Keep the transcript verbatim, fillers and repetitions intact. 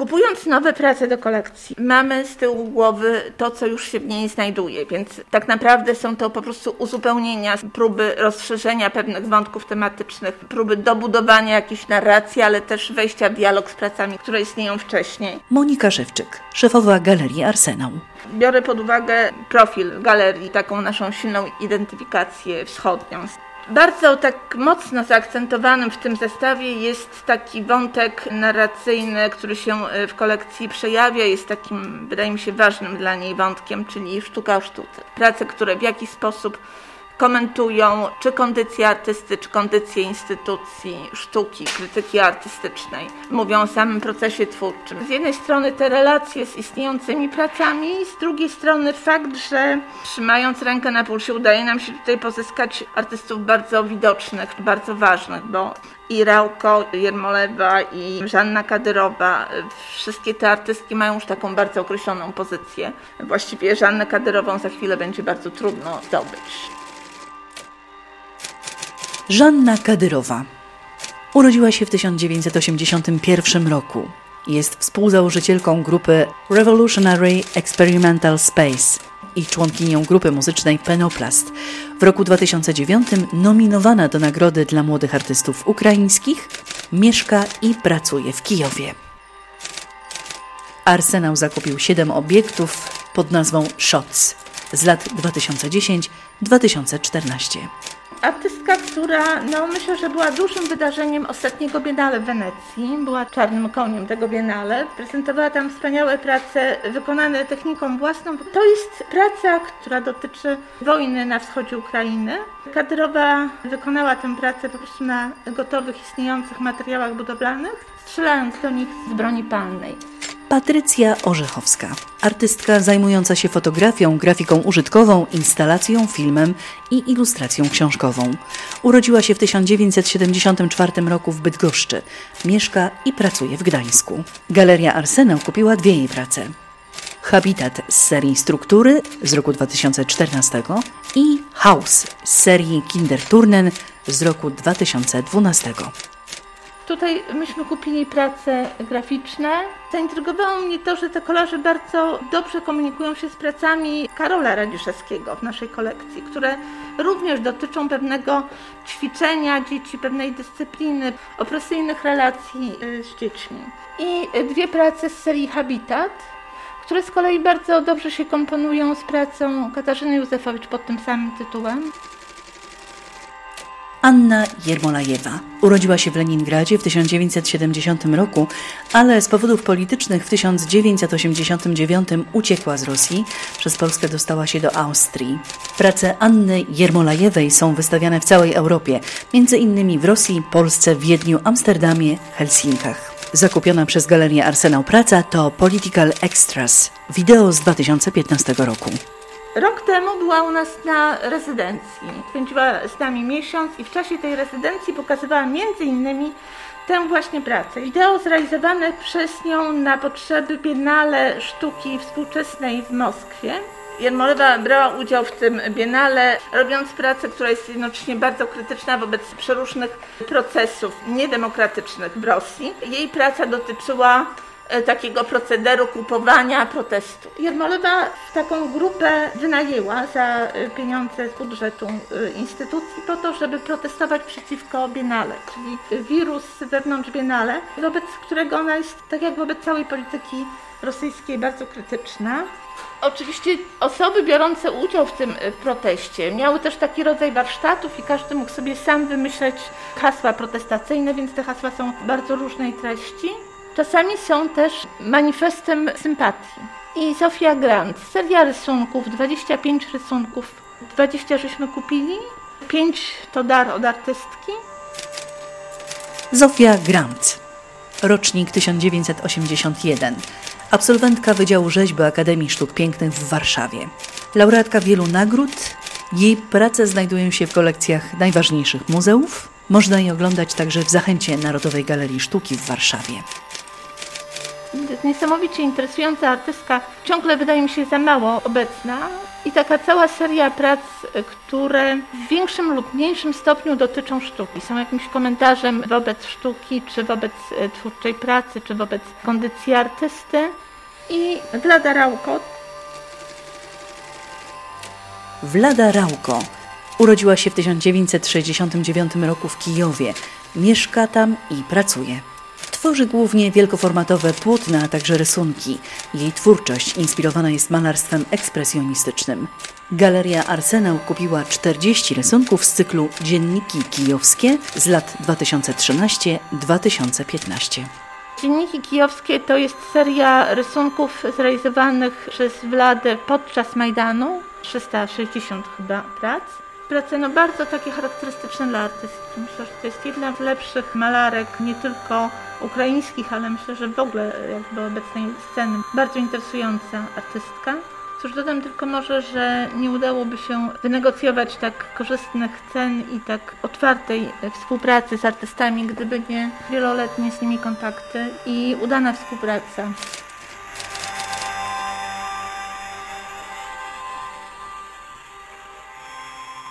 Kupując nowe prace do kolekcji, mamy z tyłu głowy to, co już się w niej znajduje, więc tak naprawdę są to po prostu uzupełnienia, próby rozszerzenia pewnych wątków tematycznych, próby dobudowania jakiejś narracji, ale też wejścia w dialog z pracami, które istnieją wcześniej. Monika Szewczyk, szefowa Galerii Arsenał. Biorę pod uwagę profil galerii, taką naszą silną identyfikację wschodnią. Bardzo tak mocno zaakcentowanym w tym zestawie jest taki wątek narracyjny, który się w kolekcji przejawia, jest takim, wydaje mi się, ważnym dla niej wątkiem, czyli sztuka o sztuce. Prace, które w jakiś sposób komentują czy kondycję artysty, czy kondycję instytucji sztuki, krytyki artystycznej. Mówią o samym procesie twórczym. Z jednej strony te relacje z istniejącymi pracami, z drugiej strony fakt, że trzymając rękę na pulsie udaje nam się tutaj pozyskać artystów bardzo widocznych, bardzo ważnych, bo i Rauko Jermolewa, i Żanna Kadyrowa, wszystkie te artystki mają już taką bardzo określoną pozycję. Właściwie Żannę Kadyrową za chwilę będzie bardzo trudno zdobyć. Żanna Kadyrowa urodziła się w tysiąc dziewięćset osiemdziesiątym pierwszym roku. Jest współzałożycielką grupy Revolutionary Experimental Space i członkinią grupy muzycznej Penoplast. W roku dwa tysiące dziewiątym nominowana do Nagrody dla Młodych Artystów Ukraińskich, mieszka i pracuje w Kijowie. Arsenał zakupił siedem obiektów pod nazwą Shots z lat dwa tysiące dziesiąty do dwa tysiące czternastego. Artystka, która no, myślę, że była dużym wydarzeniem ostatniego Biennale w Wenecji, była czarnym koniem tego Biennale, prezentowała tam wspaniałe prace wykonane techniką własną. To jest praca, która dotyczy wojny na wschodzie Ukrainy. Kadyrowa wykonała tę pracę po prostu na gotowych, istniejących materiałach budowlanych, strzelając do nich z broni palnej. Patrycja Orzechowska, artystka zajmująca się fotografią, grafiką użytkową, instalacją, filmem i ilustracją książkową. Urodziła się w tysiąc dziewięćset siedemdziesiątym czwartym roku w Bydgoszczy. Mieszka i pracuje w Gdańsku. Galeria Arsenał kupiła dwie jej prace. Habitat z serii Struktury z roku dwa tysiące czternastego i House z serii Kinderturnen z roku dwa tysiące dwunastego. Tutaj myśmy kupili prace graficzne. Zaintrygowało mnie to, że te kolaże bardzo dobrze komunikują się z pracami Karola Radziszewskiego w naszej kolekcji, które również dotyczą pewnego ćwiczenia dzieci, pewnej dyscypliny, opresyjnych relacji z dziećmi. I dwie prace z serii Habitat, które z kolei bardzo dobrze się komponują z pracą Katarzyny Józefowicz pod tym samym tytułem. Anna Jermolajewa urodziła się w Leningradzie w tysiąc dziewięćset siedemdziesiątym roku, ale z powodów politycznych w tysiąc dziewięćset osiemdziesiątym dziewiątym uciekła z Rosji. Przez Polskę dostała się do Austrii. Prace Anny Jermolajewej są wystawiane w całej Europie, między innymi w Rosji, Polsce, Wiedniu, Amsterdamie, Helsinkach. Zakupiona przez Galerię Arsenał praca to Political Extras, wideo z dwa tysiące piętnastego roku. Rok temu była u nas na rezydencji. Spędziła z nami miesiąc i w czasie tej rezydencji pokazywała między innymi tę właśnie pracę. Wideo zrealizowane przez nią na potrzeby Biennale Sztuki Współczesnej w Moskwie. Jermolewa brała udział w tym Biennale, robiąc pracę, która jest jednocześnie bardzo krytyczna wobec przeróżnych procesów niedemokratycznych w Rosji. Jej praca dotyczyła takiego procederu kupowania protestu. Jermolewa taką grupę wynajęła za pieniądze z budżetu instytucji po to, żeby protestować przeciwko Biennale, czyli wirus wewnątrz Biennale, wobec którego ona jest, tak jak wobec całej polityki rosyjskiej, bardzo krytyczna. Oczywiście osoby biorące udział w tym proteście miały też taki rodzaj warsztatów i każdy mógł sobie sam wymyśleć hasła protestacyjne, więc te hasła są bardzo różnej treści. Czasami są też manifestem sympatii. I Zofia Grant, seria rysunków, dwadzieścia pięć rysunków, dwadzieścia żeśmy kupili, pięć to dar od artystki. Zofia Grant, rocznik tysiąc dziewięćset osiemdziesiąty pierwszy, absolwentka Wydziału Rzeźby Akademii Sztuk Pięknych w Warszawie. Laureatka wielu nagród, jej prace znajdują się w kolekcjach najważniejszych muzeów. Można je oglądać także w Zachęcie Narodowej Galerii Sztuki w Warszawie. Niesamowicie interesująca artystka, ciągle wydaje mi się za mało obecna. I taka cała seria prac, które w większym lub mniejszym stopniu dotyczą sztuki. Są jakimś komentarzem wobec sztuki, czy wobec twórczej pracy, czy wobec kondycji artysty. I Vlada Rauco. Vlada Rauco urodziła się w tysiąc dziewięćset sześćdziesiątym dziewiątym roku w Kijowie. Mieszka tam i pracuje. Tworzy głównie wielkoformatowe płótna, a także rysunki. Jej twórczość inspirowana jest malarstwem ekspresjonistycznym. Galeria Arsenał kupiła czterdzieści rysunków z cyklu Dzienniki kijowskie z lat dwa tysiące trzynastego do dwa tysiące piętnastego. Dzienniki kijowskie to jest seria rysunków zrealizowanych przez Vladę podczas Majdanu. trzysta sześćdziesiąt chyba prac. Prace no bardzo takie charakterystyczne dla artystki. Myślę, że to jest jedna z lepszych malarek, nie tylko ukraińskich, ale myślę, że w ogóle jakby obecnej sceny. Bardzo interesująca artystka. Cóż, dodam tylko może, że nie udałoby się wynegocjować tak korzystnych cen i tak otwartej współpracy z artystami, gdyby nie wieloletnie z nimi kontakty i udana współpraca.